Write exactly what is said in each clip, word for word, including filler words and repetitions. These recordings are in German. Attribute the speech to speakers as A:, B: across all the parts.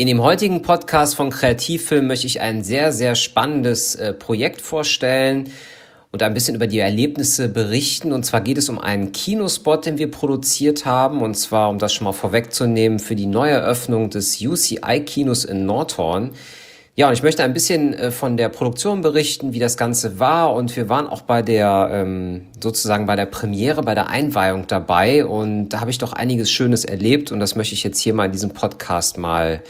A: In dem heutigen Podcast von Kreativfilm möchte ich ein sehr, sehr spannendes äh, Projekt vorstellen und ein bisschen über die Erlebnisse berichten. Und zwar geht es um einen Kinospot, den wir produziert haben. Und zwar, um das schon mal vorwegzunehmen, für die Neueröffnung des U C I-Kinos in Nordhorn. Ja, und ich möchte ein bisschen äh, von der Produktion berichten, wie das Ganze war. Und wir waren auch bei der, ähm, sozusagen bei der Premiere, bei der Einweihung dabei. Und da habe ich doch einiges Schönes erlebt. Und das möchte ich jetzt hier mal in diesem Podcast mal,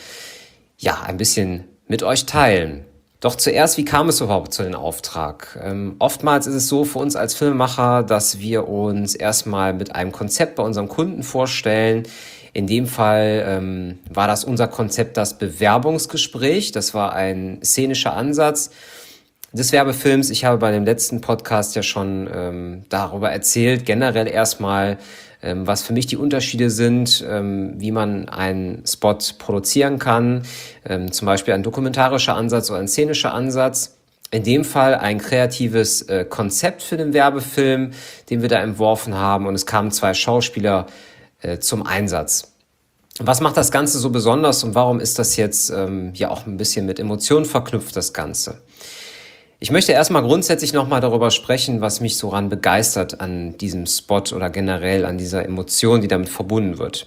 A: ja, ein bisschen mit euch teilen. Doch zuerst, wie kam es überhaupt zu dem Auftrag? Ähm, oftmals ist es so für uns als Filmemacher, dass wir uns erstmal mit einem Konzept bei unserem Kunden vorstellen. In dem Fall ähm, war das unser Konzept das Bewerbungsgespräch. Das war ein szenischer Ansatz des Werbefilms. Ich habe bei dem letzten Podcast ja schon ähm, darüber erzählt, generell erstmal, ähm, was für mich die Unterschiede sind, ähm, wie man einen Spot produzieren kann, ähm, zum Beispiel ein dokumentarischer Ansatz oder ein szenischer Ansatz. In dem Fall ein kreatives äh, Konzept für den Werbefilm, den wir da entworfen haben, und es kamen zwei Schauspieler äh, zum Einsatz. Was macht das Ganze so besonders und warum ist das jetzt ähm, ja auch ein bisschen mit Emotionen verknüpft, das Ganze? Ich möchte erstmal grundsätzlich nochmal darüber sprechen, was mich so ran begeistert an diesem Spot oder generell an dieser Emotion, die damit verbunden wird.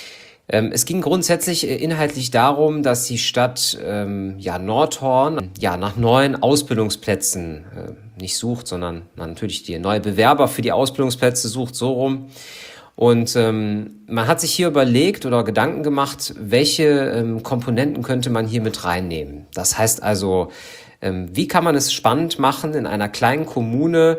A: Ähm, es ging grundsätzlich äh, inhaltlich darum, dass die Stadt ähm, ja, Nordhorn ja, nach neuen Ausbildungsplätzen äh, nicht sucht, sondern natürlich die neue Bewerber für die Ausbildungsplätze sucht, so rum. Und ähm, man hat sich hier überlegt oder Gedanken gemacht, welche ähm, Komponenten könnte man hier mit reinnehmen. Das heißt also, ähm, wie kann man es spannend machen, in einer kleinen Kommune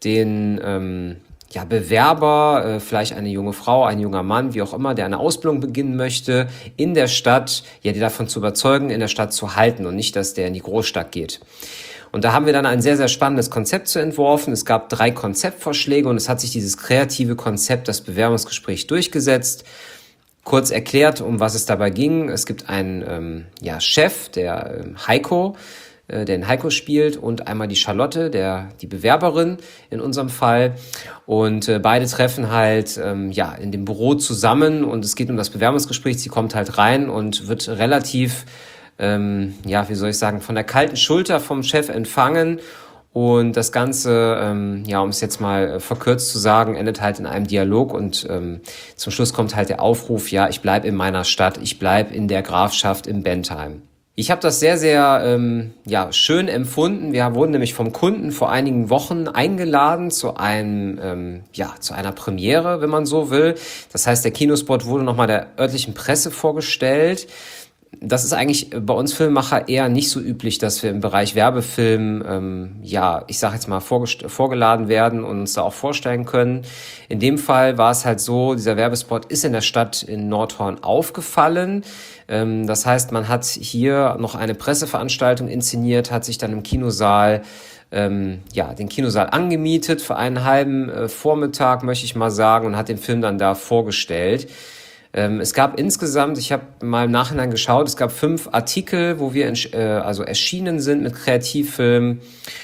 A: den ähm, ja, Bewerber, äh, vielleicht eine junge Frau, ein junger Mann, wie auch immer, der eine Ausbildung beginnen möchte, in der Stadt, ja, die davon zu überzeugen, in der Stadt zu halten und nicht, dass der in die Großstadt geht. Und da haben wir dann ein sehr, sehr spannendes Konzept zu entworfen. Es gab drei Konzeptvorschläge und es hat sich dieses kreative Konzept, das Bewerbungsgespräch, durchgesetzt. Kurz erklärt, um was es dabei ging. Es gibt einen ähm, ja, Chef, der ähm, Heiko, äh, der den Heiko spielt, und einmal die Charlotte, der die Bewerberin in unserem Fall. Und äh, beide treffen halt ähm, ja in dem Büro zusammen und es geht um das Bewerbungsgespräch. Sie kommt halt rein und wird relativ Ähm, ja, wie soll ich sagen, von der kalten Schulter vom Chef empfangen, und das Ganze, ähm, ja, um es jetzt mal äh, verkürzt zu sagen, endet halt in einem Dialog und ähm, zum Schluss kommt halt der Aufruf, ja, ich bleib in meiner Stadt, ich bleib in der Grafschaft in Bentheim. Ich habe das sehr, sehr ähm, ja, schön empfunden. Wir wurden nämlich vom Kunden vor einigen Wochen eingeladen zu einem, ähm, ja, zu einer Premiere, wenn man so will. Das heißt, der Kinospot wurde nochmal der örtlichen Presse vorgestellt. Das ist eigentlich bei uns Filmemacher eher nicht so üblich, dass wir im Bereich Werbefilm, ähm, ja, ich sage jetzt mal, vorgest- vorgeladen werden und uns da auch vorstellen können. In dem Fall war es halt so, dieser Werbespot ist in der Stadt in Nordhorn aufgefallen. Ähm, das heißt, man hat hier noch eine Presseveranstaltung inszeniert, hat sich dann im Kinosaal ähm, ja, den Kinosaal angemietet für einen halben äh, Vormittag, möchte ich mal sagen, und hat den Film dann da vorgestellt. Ähm, es gab insgesamt, ich habe mal im Nachhinein geschaut, es gab fünf Artikel, wo wir äh, also erschienen sind mit Kreativfilmen.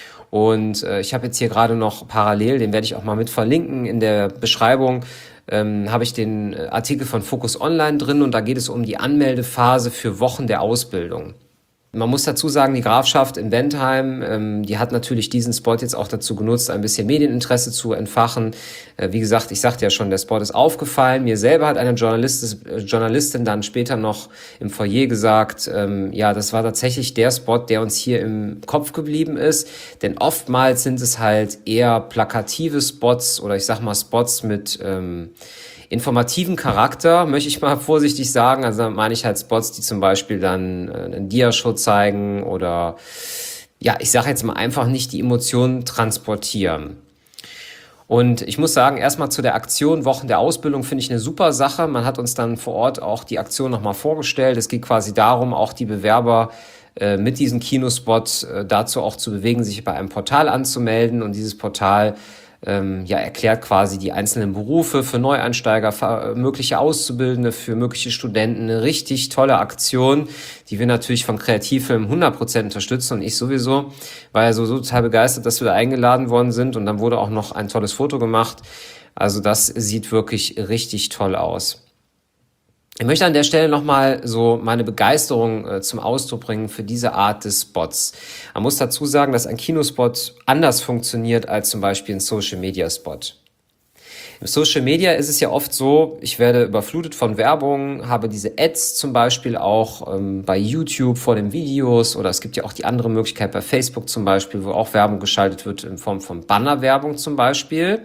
A: Und äh, ich habe jetzt hier gerade noch parallel, den werde ich auch mal mit verlinken in der Beschreibung, ähm, habe ich den Artikel von Focus Online drin, und da geht es um die Anmeldephase für Wochen der Ausbildung. Man muss dazu sagen, die Grafschaft in Bentheim, ähm, die hat natürlich diesen Spot jetzt auch dazu genutzt, ein bisschen Medieninteresse zu entfachen. Äh, wie gesagt, ich sagte ja schon, der Spot ist aufgefallen. Mir selber hat eine Journalist, äh, Journalistin dann später noch im Foyer gesagt, ähm, ja, das war tatsächlich der Spot, der uns hier im Kopf geblieben ist. Denn oftmals sind es halt eher plakative Spots oder ich sag mal Spots mit ähm, informativen Charakter, möchte ich mal vorsichtig sagen. Also da meine ich halt Spots, die zum Beispiel dann äh, einen Diashow zeigen oder, ja, ich sage jetzt mal einfach nicht die Emotionen transportieren. Und ich muss sagen, erstmal zu der Aktion Wochen der Ausbildung finde ich eine super Sache. Man hat uns dann vor Ort auch die Aktion nochmal vorgestellt. Es geht quasi darum, auch die Bewerber äh, mit diesem Kinospot äh, dazu auch zu bewegen, sich bei einem Portal anzumelden. Und dieses Portal ähm, ja, erklärt quasi die einzelnen Berufe für Neueinsteiger, für mögliche Auszubildende, für mögliche Studenten. Eine richtig tolle Aktion, die wir natürlich von Kreativfilm hundert Prozent unterstützen, und ich sowieso. War ja so, so total begeistert, dass wir da eingeladen worden sind, und dann wurde auch noch ein tolles Foto gemacht. Also das sieht wirklich richtig toll aus. Ich möchte an der Stelle nochmal so meine Begeisterung äh, zum Ausdruck bringen für diese Art des Spots. Man muss dazu sagen, dass ein Kinospot anders funktioniert als zum Beispiel ein Social-Media-Spot. Im Social Media ist es ja oft so, ich werde überflutet von Werbung, habe diese Ads zum Beispiel auch ähm, bei YouTube vor den Videos, oder es gibt ja auch die andere Möglichkeit bei Facebook zum Beispiel, wo auch Werbung geschaltet wird in Form von Bannerwerbung zum Beispiel.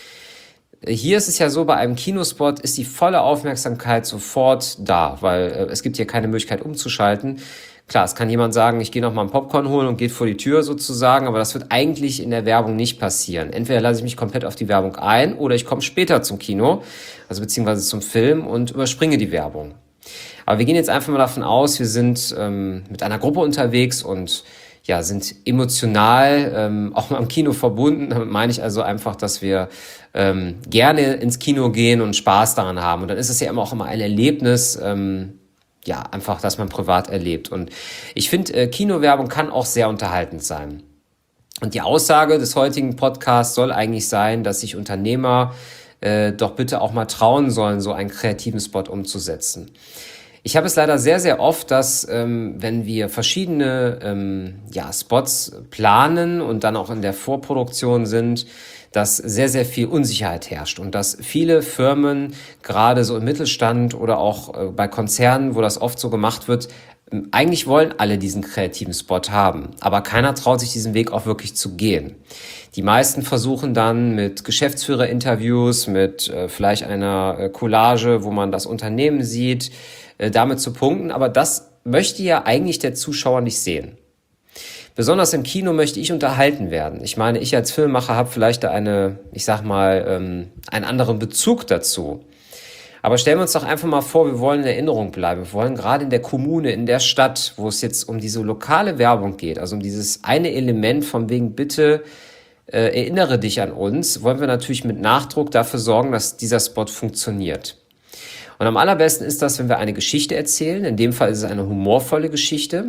A: Hier ist es ja so, bei einem Kinospot ist die volle Aufmerksamkeit sofort da, weil äh, es gibt hier keine Möglichkeit umzuschalten. Klar, es kann jemand sagen, ich gehe noch mal einen Popcorn holen und geht vor die Tür sozusagen, aber das wird eigentlich in der Werbung nicht passieren. Entweder lasse ich mich komplett auf die Werbung ein oder ich komme später zum Kino, also beziehungsweise zum Film und überspringe die Werbung. Aber wir gehen jetzt einfach mal davon aus, wir sind ähm, mit einer Gruppe unterwegs und ja, sind emotional ähm, auch mal im Kino verbunden. Damit meine ich also einfach, dass wir ähm, gerne ins Kino gehen und Spaß daran haben. Und dann ist es ja immer auch immer ein Erlebnis, ähm, ja, einfach, dass man privat erlebt. Und ich finde, äh, Kinowerbung kann auch sehr unterhaltend sein. Und die Aussage des heutigen Podcasts soll eigentlich sein, dass sich Unternehmer äh, doch bitte auch mal trauen sollen, so einen kreativen Spot umzusetzen. Ich habe es leider sehr, sehr oft, dass ähm, wenn wir verschiedene ähm, ja, Spots planen und dann auch in der Vorproduktion sind, dass sehr, sehr viel Unsicherheit herrscht und dass viele Firmen, gerade so im Mittelstand oder auch äh, bei Konzernen, wo das oft so gemacht wird, eigentlich wollen alle diesen kreativen Spot haben, aber keiner traut sich diesen Weg auch wirklich zu gehen. Die meisten versuchen dann mit Geschäftsführerinterviews, mit äh, vielleicht einer äh, Collage, wo man das Unternehmen sieht, äh, damit zu punkten, aber das möchte ja eigentlich der Zuschauer nicht sehen. Besonders im Kino möchte ich unterhalten werden. Ich meine, ich als Filmemacher habe vielleicht da eine, ich sag mal, ähm, einen anderen Bezug dazu. Aber stellen wir uns doch einfach mal vor, wir wollen in Erinnerung bleiben. Wir wollen gerade in der Kommune, in der Stadt, wo es jetzt um diese lokale Werbung geht, also um dieses eine Element von wegen bitte äh, erinnere dich an uns, wollen wir natürlich mit Nachdruck dafür sorgen, dass dieser Spot funktioniert. Und am allerbesten ist das, wenn wir eine Geschichte erzählen. In dem Fall ist es eine humorvolle Geschichte,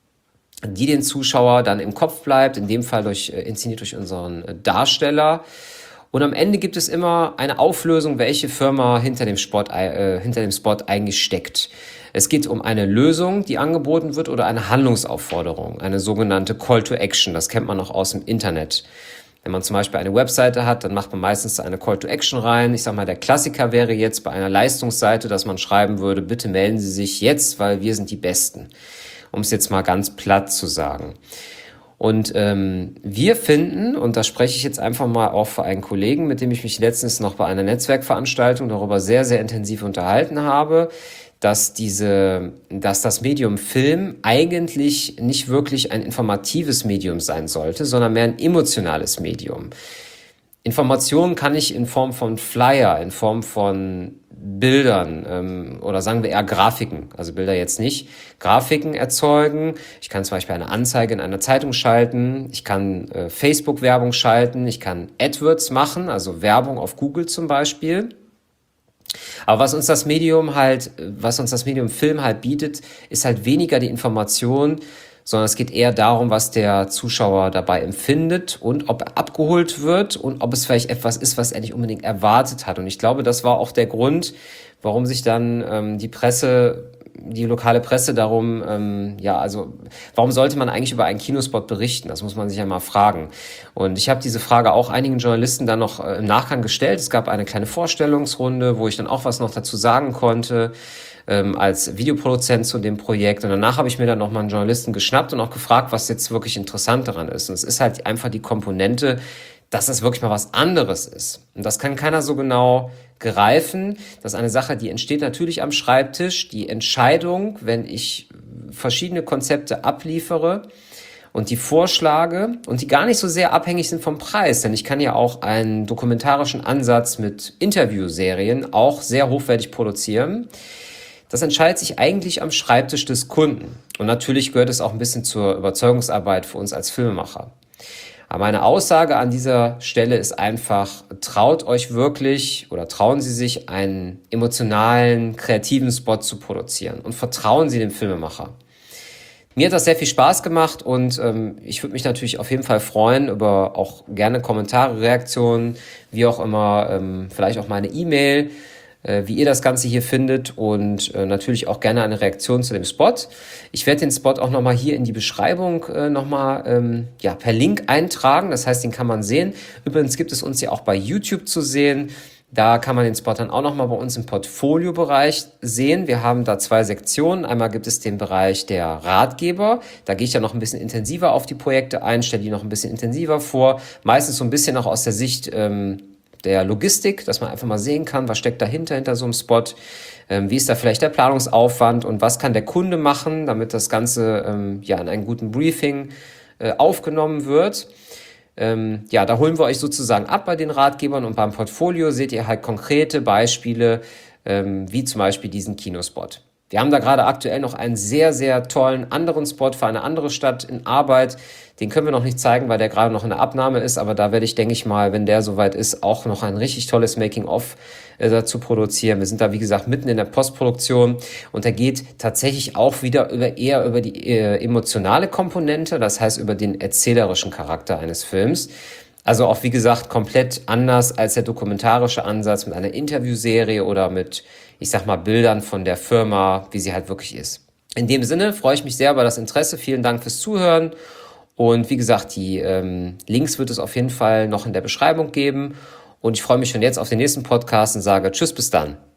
A: die den Zuschauer dann im Kopf bleibt, in dem Fall durch, äh, inszeniert durch unseren äh, Darsteller. Und am Ende gibt es immer eine Auflösung, welche Firma hinter dem Spot, äh, hinter dem Spot eigentlich steckt. Es geht um eine Lösung, die angeboten wird, oder eine Handlungsaufforderung, eine sogenannte Call to Action. Das kennt man noch aus dem Internet. Wenn man zum Beispiel eine Webseite hat, dann macht man meistens eine Call to Action rein. Ich sag mal, der Klassiker wäre jetzt bei einer Leistungsseite, dass man schreiben würde, bitte melden Sie sich jetzt, weil wir sind die Besten. Um es jetzt mal ganz platt zu sagen. Und ähm, wir finden, und da spreche ich jetzt einfach mal auch für einen Kollegen, mit dem ich mich letztens noch bei einer Netzwerkveranstaltung darüber sehr, sehr intensiv unterhalten habe, dass diese, dass das Medium Film eigentlich nicht wirklich ein informatives Medium sein sollte, sondern mehr ein emotionales Medium. Informationen kann ich in Form von Flyer, in Form von Bildern ähm, oder sagen wir eher Grafiken, also Bilder jetzt nicht, Grafiken erzeugen. Ich kann zum Beispiel eine Anzeige in einer Zeitung schalten, ich kann äh, Facebook-Werbung schalten, ich kann AdWords machen, also Werbung auf Google zum Beispiel. Aber was uns das Medium halt, was uns das Medium Film halt bietet, ist halt weniger die Information, sondern es geht eher darum, was der Zuschauer dabei empfindet und ob er abgeholt wird und ob es vielleicht etwas ist, was er nicht unbedingt erwartet hat. Und ich glaube, das war auch der Grund, warum sich dann ähm, die Presse, die lokale Presse darum, ähm, ja, also warum sollte man eigentlich über einen Kinospot berichten? Das muss man sich ja mal fragen. Und ich habe diese Frage auch einigen Journalisten dann noch äh, im Nachgang gestellt. Es gab eine kleine Vorstellungsrunde, wo ich dann auch was noch dazu sagen konnte, ähm, als Videoproduzent zu dem Projekt. Und danach habe ich mir dann nochmal einen Journalisten geschnappt und auch gefragt, was jetzt wirklich interessant daran ist. Und es ist halt einfach die Komponente, dass es wirklich mal was anderes ist. Und das kann keiner so genau greifen. Das ist eine Sache, die entsteht natürlich am Schreibtisch. Die Entscheidung, wenn ich verschiedene Konzepte abliefere und die vorschlage und die gar nicht so sehr abhängig sind vom Preis, denn ich kann ja auch einen dokumentarischen Ansatz mit Interviewserien auch sehr hochwertig produzieren. Das entscheidet sich eigentlich am Schreibtisch des Kunden. Und natürlich gehört es auch ein bisschen zur Überzeugungsarbeit für uns als Filmemacher. Aber meine Aussage an dieser Stelle ist einfach, traut euch wirklich oder trauen Sie sich, einen emotionalen, kreativen Spot zu produzieren und vertrauen Sie dem Filmemacher. Mir hat das sehr viel Spaß gemacht und ähm, ich würde mich natürlich auf jeden Fall freuen über auch gerne Kommentare, Reaktionen, wie auch immer, ähm, vielleicht auch meine E-Mail. äh, wie ihr das Ganze hier findet und äh, natürlich auch gerne eine Reaktion zu dem Spot. Ich werde den Spot auch nochmal hier in die Beschreibung äh, nochmal ähm, ja, per Link eintragen. Das heißt, den kann man sehen. Übrigens gibt es uns ja auch bei YouTube zu sehen. Da kann man den Spot dann auch nochmal bei uns im Portfolio-Bereich sehen. Wir haben da zwei Sektionen. Einmal gibt es den Bereich der Ratgeber. Da gehe ich ja noch ein bisschen intensiver auf die Projekte ein, stelle die noch ein bisschen intensiver vor. Meistens so ein bisschen auch aus der Sicht ähm, der Logistik, dass man einfach mal sehen kann, was steckt dahinter, hinter so einem Spot. Ähm, wie ist da vielleicht der Planungsaufwand und was kann der Kunde machen, damit das Ganze ähm, ja in einem guten Briefing äh, aufgenommen wird. Ähm, ja, da holen wir euch sozusagen ab bei den Ratgebern und beim Portfolio seht ihr halt konkrete Beispiele, ähm, wie zum Beispiel diesen Kinospot. Wir haben da gerade aktuell noch einen sehr, sehr tollen anderen Spot für eine andere Stadt in Arbeit. Den können wir noch nicht zeigen, weil der gerade noch in der Abnahme ist, aber da werde ich, denke ich mal, wenn der soweit ist, auch noch ein richtig tolles Making-of äh, dazu produzieren. Wir sind da, wie gesagt, mitten in der Postproduktion und der geht tatsächlich auch wieder über eher über die äh, emotionale Komponente, das heißt über den erzählerischen Charakter eines Films. Also auch, wie gesagt, komplett anders als der dokumentarische Ansatz mit einer Interviewserie oder mit, ich sag mal, Bildern von der Firma, wie sie halt wirklich ist. In dem Sinne freue ich mich sehr über das Interesse. Vielen Dank fürs Zuhören. Und wie gesagt, die ähm, Links wird es auf jeden Fall noch in der Beschreibung geben. Und ich freue mich schon jetzt auf den nächsten Podcast und sage Tschüss, bis dann.